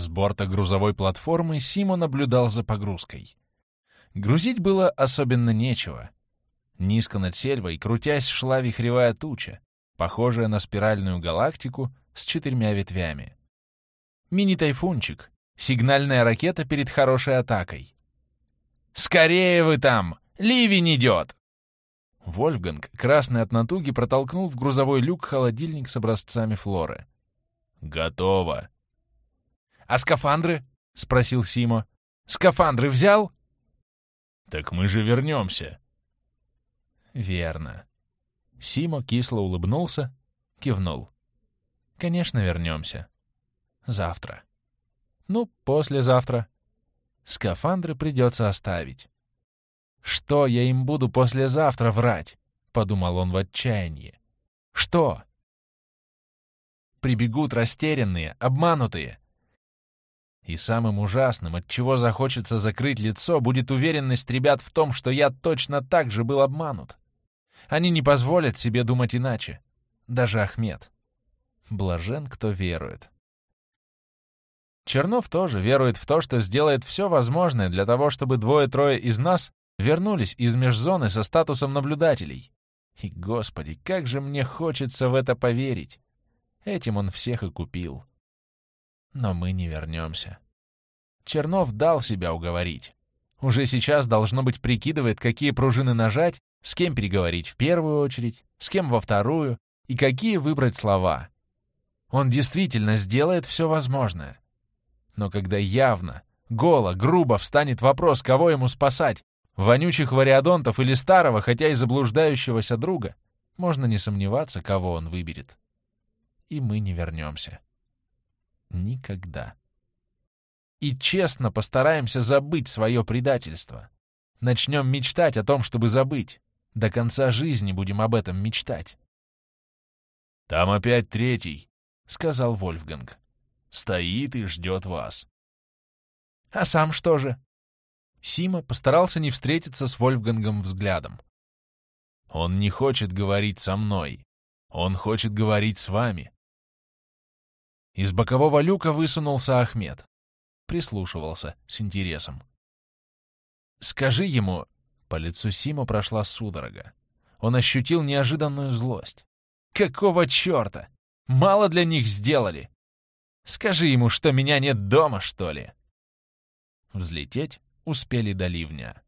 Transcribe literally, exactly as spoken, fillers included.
С борта грузовой платформы Симо наблюдал за погрузкой. Грузить было особенно нечего. Низко над сельвой, крутясь, шла вихревая туча, похожая на спиральную галактику с четырьмя ветвями. Мини-тайфунчик, сигнальная ракета перед хорошей атакой. «Скорее вы там! Ливень идет!» Вольфганг, красный от натуги, протолкнул в грузовой люк холодильник с образцами флоры. «Готово!» «А скафандры?» — спросил Симо. «Скафандры взял?» «Так мы же вернемся!» «Верно». Симо кисло улыбнулся, кивнул. «Конечно, вернемся. Завтра. Ну, послезавтра. Скафандры придется оставить. Что я им буду послезавтра врать?» — подумал он в отчаянии. «Что?» Прибегут растерянные, обманутые. И самым ужасным, от чего захочется закрыть лицо, будет уверенность ребят в том, что я точно так же был обманут. Они не позволят себе думать иначе. Даже Ахмед. Блажен, кто верует. Чернов тоже верует в то, что сделает все возможное для того, чтобы двое-трое из нас вернулись из межзоны со статусом наблюдателей. И, Господи, как же мне хочется в это поверить. Этим он всех и купил. Но мы не вернемся. Чернов дал себя уговорить. Уже сейчас, должно быть, прикидывает, какие пружины нажать, с кем переговорить в первую очередь, с кем во вторую, и какие выбрать слова. Он действительно сделает все возможное. Но когда явно, голо, грубо встанет вопрос, кого ему спасать, вонючих вариадонтов или старого, хотя и заблуждающегося друга, можно не сомневаться, кого он выберет. И мы не вернемся. Никогда. И честно постараемся забыть свое предательство. Начнем мечтать о том, чтобы забыть. До конца жизни будем об этом мечтать. «Там опять третий», — сказал Вольфганг. «Стоит и ждет вас». «А сам что же?» Симо постарался не встретиться с Вольфгангом взглядом. «Он не хочет говорить со мной. Он хочет говорить с вами». Из бокового люка высунулся Ахмед. Прислушивался с интересом. «Скажи ему...» По лицу Симо прошла судорога. Он ощутил неожиданную злость. «Какого черта? Мало для них сделали? Скажи ему, что меня нет дома, что ли?» Взлететь успели до ливня.